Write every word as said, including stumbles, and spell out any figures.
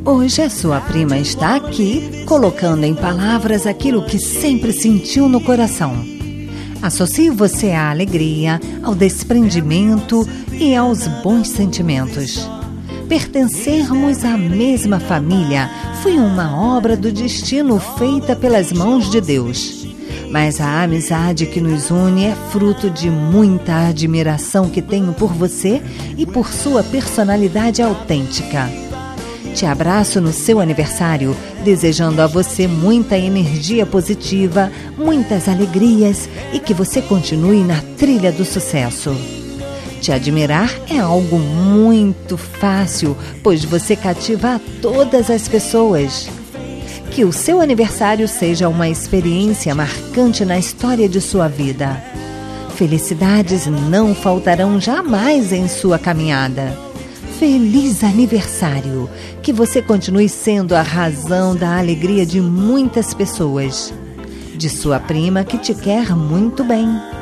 Hoje a sua prima está aqui, colocando em palavras aquilo que sempre sentiu no coração. Associo você à alegria, ao desprendimento e aos bons sentimentos. Pertencermos à mesma família foi uma obra do destino feita pelas mãos de Deus. Mas a amizade que nos une é fruto de muita admiração que tenho por você e por sua personalidade autêntica. Te abraço no seu aniversário, desejando a você muita energia positiva, muitas alegrias e que você continue na trilha do sucesso. Te admirar é algo muito fácil, pois você cativa a todas as pessoas. Que o seu aniversário seja uma experiência marcante na história de sua vida. Felicidades não faltarão jamais em sua caminhada. Feliz aniversário! Que você continue sendo a razão da alegria de muitas pessoas. De sua prima que te quer muito bem.